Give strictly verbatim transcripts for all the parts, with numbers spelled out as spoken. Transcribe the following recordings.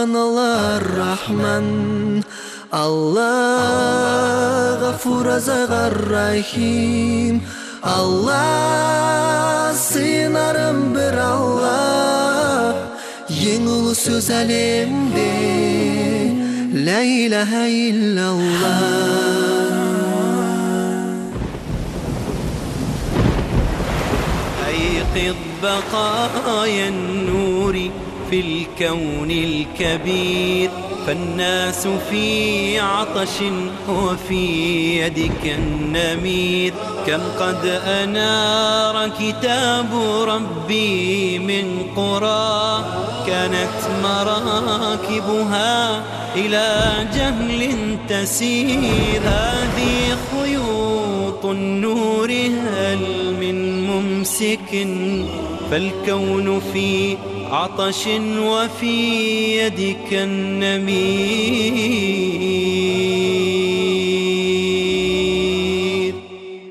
Allah Rahman, Allah Gafur Azgar Rahim, Allah sığınarım bir Allah, en ulu söz alemde La ilahe illallah. أيقظ بقايا النور في الكون الكبير، فالناس في عطش وفي يدك النمير. كم قد أنار كتاب ربي من قرى، كانت مراكبها إلى جهل تسير. هذه خيوط النور هل من ممسك، فالكون في عطش وفي يدك النمير.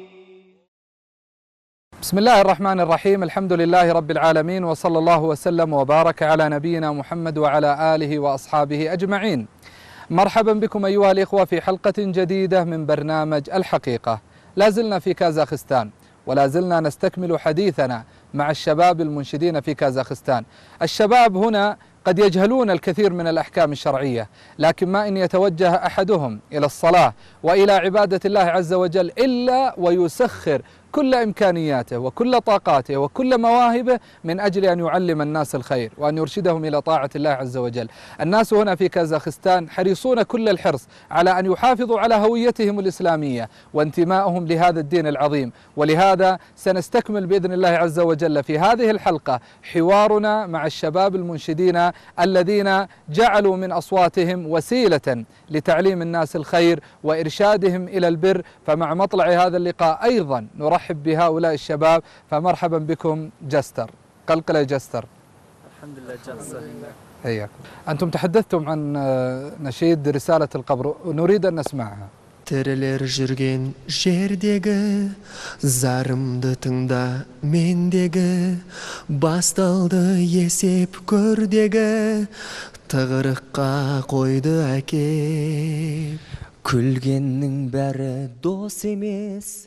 بسم الله الرحمن الرحيم. الحمد لله رب العالمين، وصلى الله وسلم وبارك على نبينا محمد وعلى آله وأصحابه أجمعين. مرحبا بكم أيها الإخوة في حلقة جديدة من برنامج الحقيقة. لا زلنا في كازاخستان، ولا زلنا نستكمل حديثنا مع الشباب المنشدين في كازاخستان. الشباب هنا قد يجهلون الكثير من الأحكام الشرعية، لكن ما إن يتوجه أحدهم إلى الصلاة وإلى عبادة الله عز وجل إلا ويسخر كل إمكانياته وكل طاقاته وكل مواهبه من أجل أن يعلم الناس الخير وأن يرشدهم إلى طاعة الله عز وجل. الناس هنا في كازاخستان حريصون كل الحرص على أن يحافظوا على هويتهم الإسلامية وانتمائهم لهذا الدين العظيم، ولهذا سنستكمل بإذن الله عز وجل في هذه الحلقة حوارنا مع الشباب المنشدين الذين جعلوا من أصواتهم وسيلة لتعليم الناس الخير وإرشادهم إلى البر. فمع مطلع هذا اللقاء أيضا نرحب بهؤلاء الشباب، فمرحبا بكم جستر. قلقلة جستر. الحمد لله جالسة. حياكم. أنتم تحدثتم عن نشيد رسالة القبر، نريد أن نسمعها. Tiriler жүрген жердегі, зарымды тыңда мендегі, басталды есеп көрдегі, тығырыққа қойды әкеп. Күлгеннің бәрі дос емес.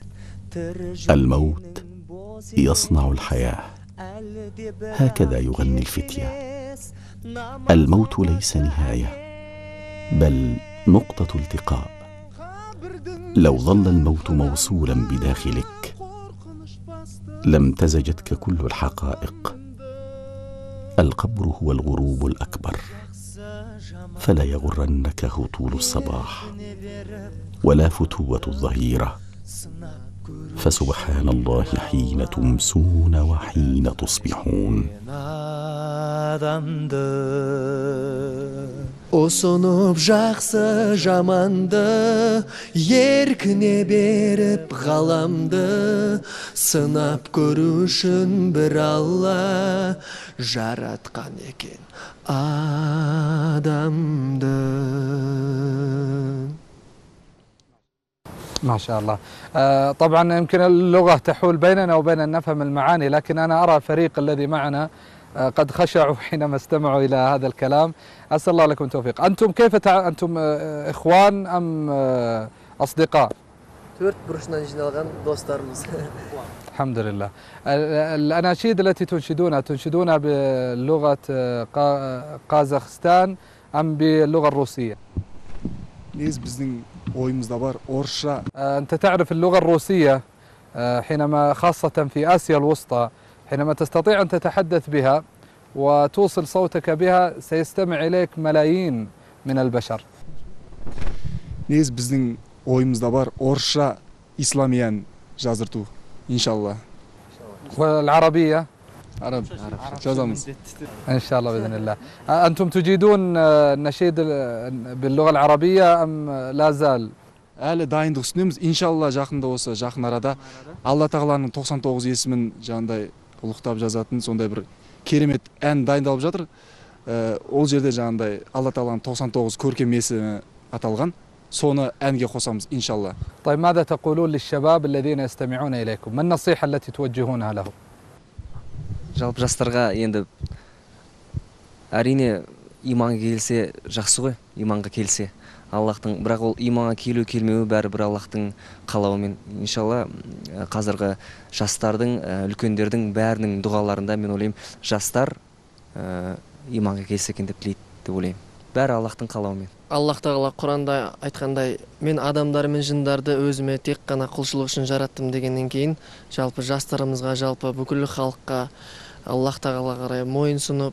الموت يصنع الحياة، هكذا يغني الفتية. الموت ليس نهاية بل نقطة التقاء. لو ظل الموت موصولا بداخلك لامتزجتك كل الحقائق. القبر هو الغروب الأكبر، فلا يغرنك هطول الصباح ولا فتوة الظهيرة، فسبحان الله حين تمسون وحين تصبحون. Осынып жақсы жаманды, еркіне беріп ғаламды, сынап көру үшін бір Алла жаратқан екен адамды. ما شاء الله. آه طبعا يمكن اللغة تحول بيننا وبين أن نفهم المعاني، لكن أنا أرى الفريق الذي معنا آه قد خشعوا حينما استمعوا إلى هذا الكلام. أسأل الله لكم التوفيق. أنتم كيف تع... أنتم آه إخوان أم آه أصدقاء؟ الحمد لله. الأناشيد التي تنشدونها تنشدونها بلغة قازاخستان أم باللغة الروسية؟ أنت تعرف اللغة الروسية حينما خاصة في آسيا الوسطى، حينما تستطيع أن تتحدث بها وتوصل صوتك بها سيستمع إليك ملايين من البشر. Негіз біздің ойымызда бар орысша исламиян жазырту иншалла. والعربية عرب жазамыз إن شاء الله بإذن الله. أنتم تجيدون النشيد باللغة العربية أم لا زال؟ Әлі дайындық үстіндеміз. Иншалла жақында осы жақын арада Алла Тағаланың тоқсан тоғыз есімін жаңағыдай ұлықтап жазатын сондай бір керемет ән дайындалып жатыр. Ол жерде жаңағыдай Алла Тағаланың тоқсан тоғыз көркем есімі аталған. Соны әнге қосамыз иншалла. طيب ماذا تقولون للشباب الذين يستمعون إليكم؟ ما النصيحة التي توجهونها لهم؟ жалпы жастарға енді әрине иманға келсе жақсы ғой, иманға келсе. Аллахтың, бірақ ол иманға келу келмеуі бәрібір Аллахтың қалауымен. Иншалла қазіргі жастардың, үлкендердің бәрінің дұғаларында мен ойлаймын, жастар иманға келсе екен деп тілейді деп ойлаймын. Бәрі Аллахтың қалауымен. Аллах тағала Құранда айтқандай, мен адамдар мен жындарды өзіме тек қана құлшылық үшін жараттым дегеннен кейін, жалпы жастарымызға, жалпы бүкіл халыққа Аллах тағала қарай мойынсұнып,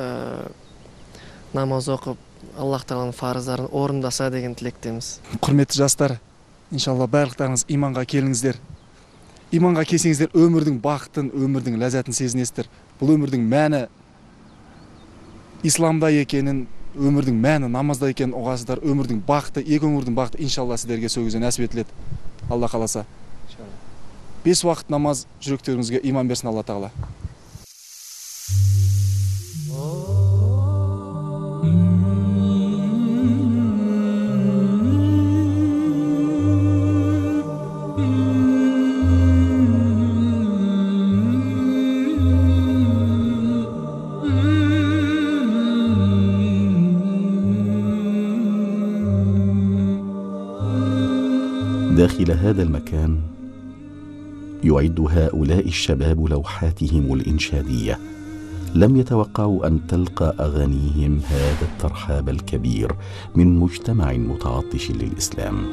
намаз оқып, Аллах тағаланың парыздарын орындаса деген тілектеміз. Құрметті жастар, иншалла барлықтарыңыз иманға келіңіздер. Иманға келсеңіздер, өмірдің бақытын, өмірдің ләззатын сезінесіздер. Бұл өмірдің мәні исламда екенін, өмірдің мәні намазда екенін ұғасыздар. Өмірдің бақыты, екі өмірдің бақыты иншалла сіздерге сол кезде нәсіп етіледі. Алла қаласа. Бес уақыт намаз жүректеріңізге иман берсін Алла тағала. داخل هذا المكان يعد هؤلاء الشباب لوحاتهم الإنشادية. لم يتوقعوا أن تلقى أغانيهم هذا الترحاب الكبير من مجتمع متعطش للإسلام.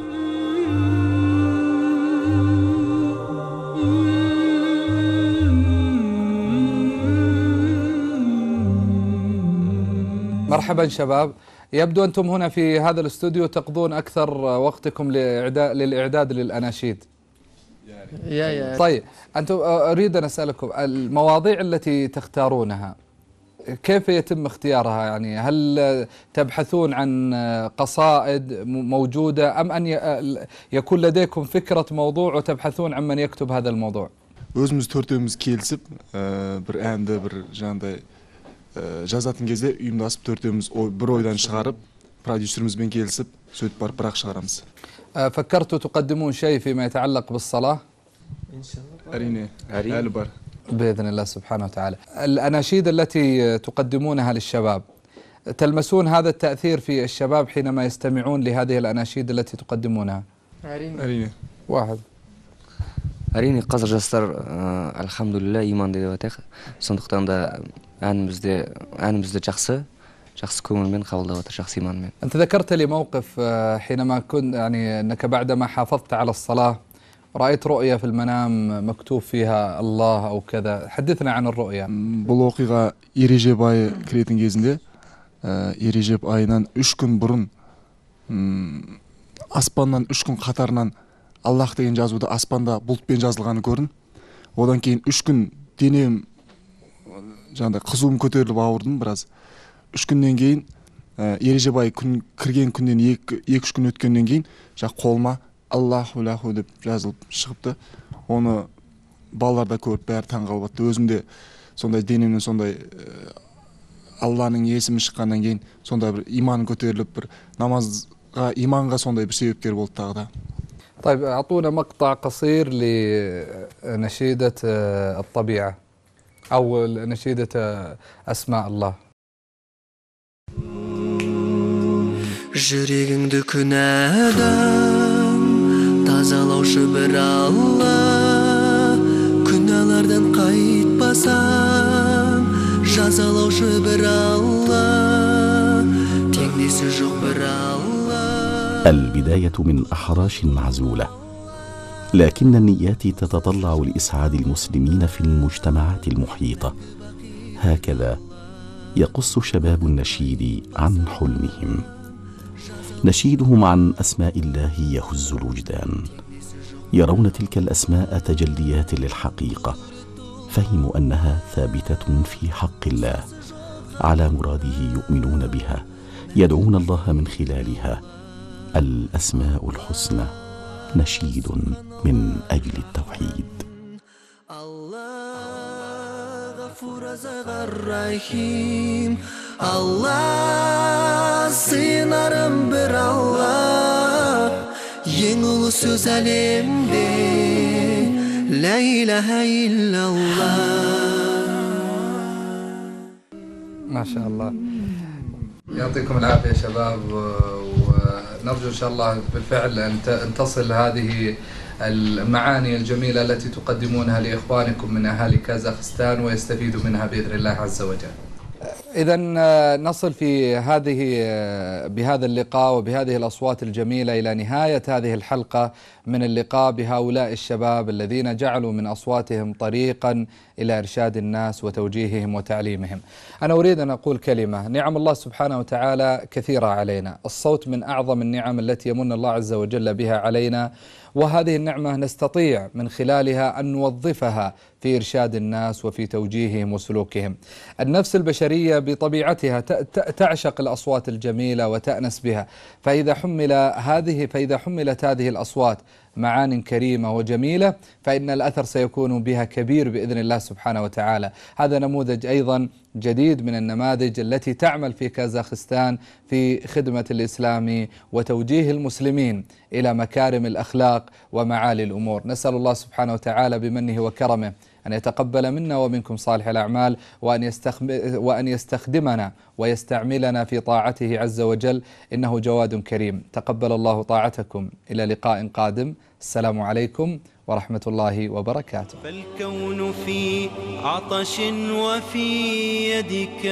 مرحبا شباب، يبدو أنتم هنا في هذا الاستوديو تقضون أكثر وقتكم للإعداد للأناشيد. طيب أنتم أريد أن أسألكم المواضيع التي تختارونها كيف يتم اختيارها؟ يعني هل تبحثون عن قصائد موجودة أم أن يكون لديكم فكرة موضوع وتبحثون عن من يكتب هذا الموضوع؟ Өзіміз төртеуміз келісіп, бір әнді бір жаңағыдай жазатын кезде ұйымдасып төртеуміз бір ойдан шығарып, продюсерімізбен келісіп, сөйтіп барып бірақ шығарамыз. فكرتوا تقدمون شيء فيما يتعلق بالصلاة؟ إن شاء الله. أريني. أريني. بار. بإذن الله سبحانه وتعالى. الأناشيد التي تقدمونها للشباب تلمسون هذا التأثير في الشباب حينما يستمعون لهذه الأناشيد التي تقدمونها؟ أريني. أريني. واحد. Әрине қазір жастар альхамдулилля иман деп жатайық. Сондықтан да әнімізде әнімізді жақсы жақсы көңілмен қабылдап жатыр, жақсы иманмен. أنت ذكرت لي موقف حينما كنت يعني أنك بعدما حافظت على الصلاة رأيت رؤية في المنام مكتوب فيها الله أو كذا. حدثنا عن الرؤيا. Бұл оқиға Ережеп айы кіретін кезінде, Ережеп айынан үш күн бұрын аспаннан үш күн қатарынан Аллах деген жазуды аспанда бұлтпен жазылғаны көрдім. Одан кейін үш күн денем жаңағыдай қызуым көтеріліп ауырдым біраз. Үш күннен кейін Ережеп айы күн кірген күннен екі-үш күн өткеннен кейін жақ қолыма Аллаху лаху деп жазылып шығыпты. Оны балалар да көріп бәрі таңғалып жатты. Өзім де сондай денемнен сондай Алланың есімі шыққаннан кейін сондай бір иман көтеріліп, бір намазға, иманға сондай бір себепкер болды тағы да. طيب أعطونا مقطع قصير لنشيدة الطبيعة أو نشيدة أسماء الله. Жүрегіңді күнәдан тазалаушы бір Алла, күнәлардан қайтпасаң жазалаушы бір Алла, теңдесі жоқ бір Алла. البداية من أحراش معزولة، لكن النيات تتطلع لإسعاد المسلمين في المجتمعات المحيطة. هكذا يقص شباب النشيد عن حلمهم. نشيدهم عن أسماء الله يهز الوجدان. يرون تلك الأسماء تجليات للحقيقة، فهموا أنها ثابتة في حق الله، على مراده يؤمنون بها، يدعون الله من خلالها. الأسماء الحسنى نشيد من أجل التوحيد. الله غفور الرحيم، الله sığınarım bir Allah, ең ұлы сөз әлемде ла илаха illallah. ما شاء الله. يعطيكم العافية شباب، ونرجو إن شاء الله بالفعل أن تصل هذه المعاني الجميلة التي تقدمونها لإخوانكم من أهالي كازاخستان ويستفيدوا منها بإذن الله عز وجل. إذا نصل في هذه بهذا اللقاء وبهذه الأصوات الجميلة إلى نهاية هذه الحلقة من اللقاء بهؤلاء الشباب الذين جعلوا من أصواتهم طريقا إلى إرشاد الناس وتوجيههم وتعليمهم. أنا أريد أن أقول كلمة: نعم الله سبحانه وتعالى كثيرة علينا، الصوت من أعظم النعم التي يمن الله عز وجل بها علينا، وهذه النعمة نستطيع من خلالها أن نوظفها في إرشاد الناس وفي توجيههم وسلوكهم. النفس البشرية بطبيعتها تعشق الأصوات الجميلة وتأنس بها، فإذا حمل هذه فإذا حملت هذه الأصوات معان كريمة وجميلة فإن الأثر سيكون بها كبير بإذن الله سبحانه وتعالى. هذا نموذج أيضا جديد من النماذج التي تعمل في كازاخستان في خدمة الإسلام وتوجيه المسلمين إلى مكارم الأخلاق ومعالي الأمور. نسأل الله سبحانه وتعالى بمنه وكرمه أن يتقبل منا ومنكم صالح الأعمال، وأن وأن يستخدمنا ويستعملنا في طاعته عز وجل، إنه جواد كريم. تقبل الله طاعتكم. إلى لقاء قادم. السلام عليكم ورحمة الله وبركاته. فالكون في عطش وفي يدك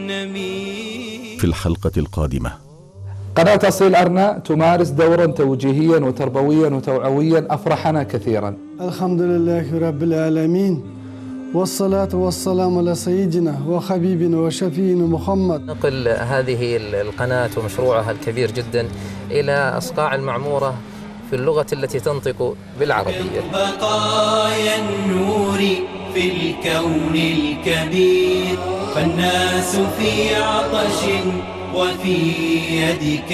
النمير. في الحلقة القادمة: قناة أصيل أرنا تمارس دورا توجيهيا وتربويا وتوعويا أفرحنا كثيرا. الحمد لله رب العالمين، والصلاة والسلام على سيدنا وحبيبنا وشفينا محمد. نقل هذه القناة ومشروعها الكبير جدا إلى أصقاع المعمورة في اللغة التي تنطق بالعربية. بقايا النور في الكون الكبير، فالناس في عطش وفي يدك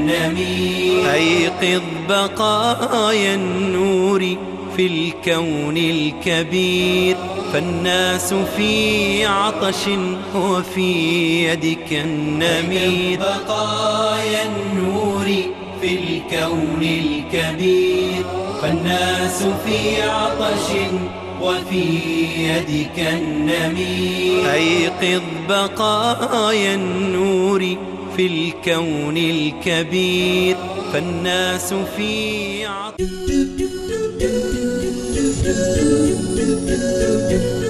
النمير. أيقظ بقايا النور في الكون الكبير، فالناس في عطش وفي يدك النمير. بقايا النور في الكون الكبير، فالناس في عطش وفي يدك النمير. أيقظ بقايا النور في الكون الكبير، فالناس في عطش